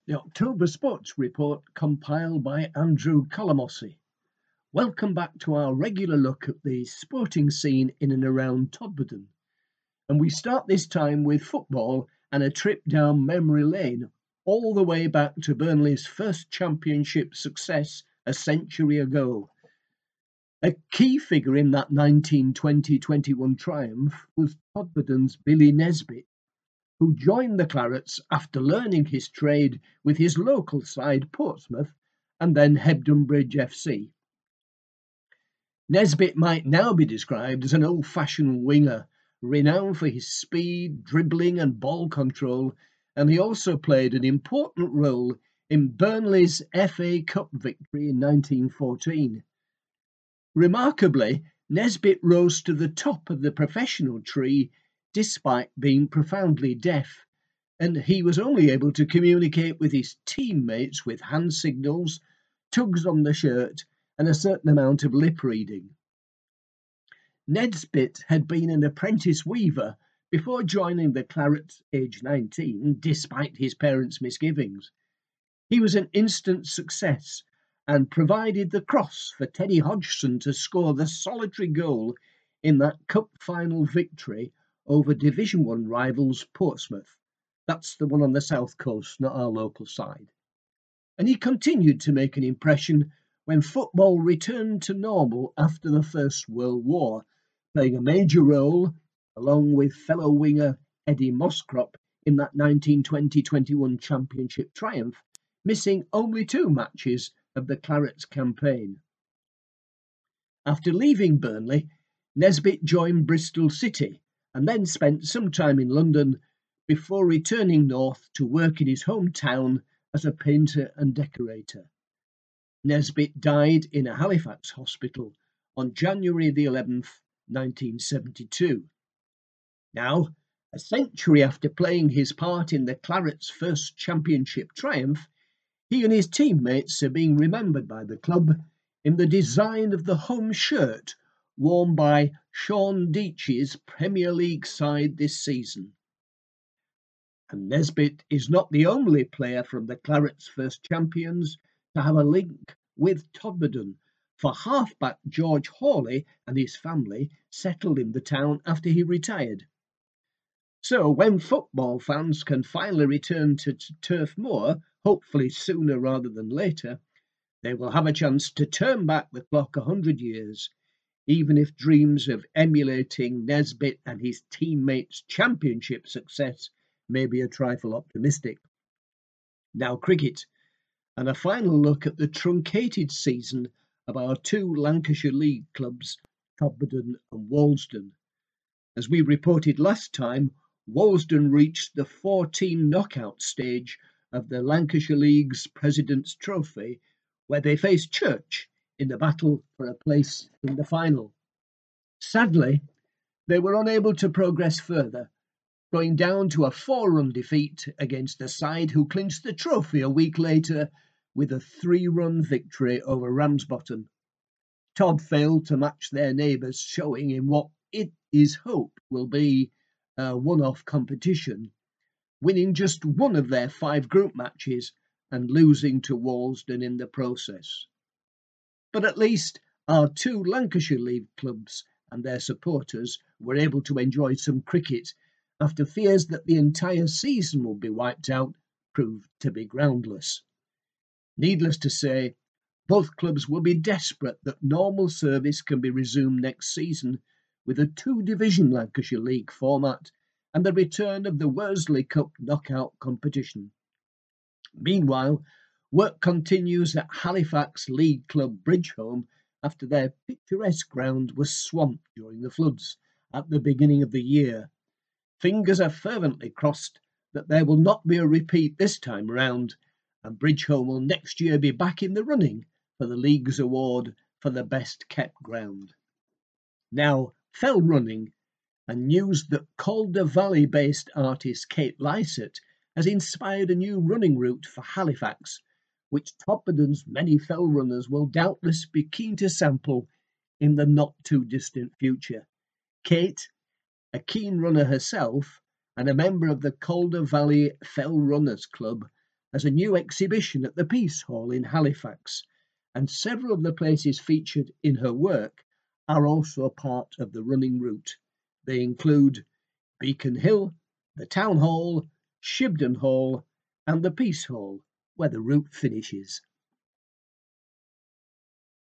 The October Sports Report compiled by Andrew Colomosi. Welcome back to our regular look at the sporting scene in and around Todmorden. And we start this time with football and a trip down memory lane, all the way back to Burnley's first championship success a century ago. A key figure in that 1920-21 triumph was Todmorden's Billy Nesbitt, who joined the Clarets after learning his trade with his local side Portsmouth and then Hebden Bridge FC. Nesbitt might now be described as an old-fashioned winger, renowned for his speed, dribbling and ball control, and he also played an important role in Burnley's FA Cup victory in 1914. Remarkably, Nesbitt rose to the top of the professional tree despite being profoundly deaf, and he was only able to communicate with his teammates with hand signals, tugs on the shirt, and a certain amount of lip reading. Nesbitt had been an apprentice weaver before joining the Clarets aged 19, despite his parents' misgivings. He was an instant success and provided the cross for Teddy Hodgson to score the solitary goal in that cup final victory over Division 1 rivals Portsmouth. That's the one on the south coast, not our local side. And he continued to make an impression when football returned to normal after the First World War, playing a major role, along with fellow winger Eddie Mosscrop, in that 1920-21 championship triumph, missing only 2 matches of the Clarets campaign. After leaving Burnley, Nesbitt joined Bristol City and then spent some time in London before returning north to work in his hometown as a painter and decorator. Nesbitt died in a Halifax hospital on January the 11th, 1972. Now, a century after playing his part in the Clarets' first championship triumph, he and his teammates are being remembered by the club in the design of the home shirt worn by Sean Deitch's Premier League side this season. And Nesbitt is not the only player from the Clarets' first champions to have a link with Todmorden, for halfback George Hawley and his family settled in the town after he retired. So when football fans can finally return to Turf Moor, hopefully sooner rather than later, they will have a chance to turn back the clock 100 years, even if dreams of emulating Nesbitt and his teammates' championship success may be a trifle optimistic. Now cricket, and a final look at the truncated season of our 2 Lancashire League clubs, Todmorden and Walsden. As we reported last time, Walsden reached the 4-team knockout stage of the Lancashire League's President's Trophy, where they faced Church in the battle for a place in the final. Sadly, they were unable to progress further, going down to a 4-run defeat against the side who clinched the trophy a week later with a 3-run victory over Ramsbottom. Todd failed to match their neighbours' showing in what it is hoped will be a one-off competition, winning just 1 of their 5 group matches and losing to Walsden in the process. But at least our 2 Lancashire League clubs and their supporters were able to enjoy some cricket after fears that the entire season would be wiped out proved to be groundless. Needless to say, both clubs will be desperate that normal service can be resumed next season with a 2-division Lancashire League format and the return of the Worsley Cup knockout competition. Meanwhile, work continues at Halifax League Club Bridgehome after their picturesque ground was swamped during the floods at the beginning of the year. Fingers are fervently crossed that there will not be a repeat this time round, and Bridgehome will next year be back in the running for the league's award for the best kept ground. Now, fell running, and news that Calder Valley-based artist Kate Lysett has inspired a new running route for Halifax, which Todmorden's many fell runners will doubtless be keen to sample in the not-too-distant future. Kate, a keen runner herself and a member of the Calder Valley Fell Runners Club, as a new exhibition at the Peace Hall in Halifax, and several of the places featured in her work are also part of the running route. They include Beacon Hill, the Town Hall, Shibden Hall, and the Peace Hall, where the route finishes.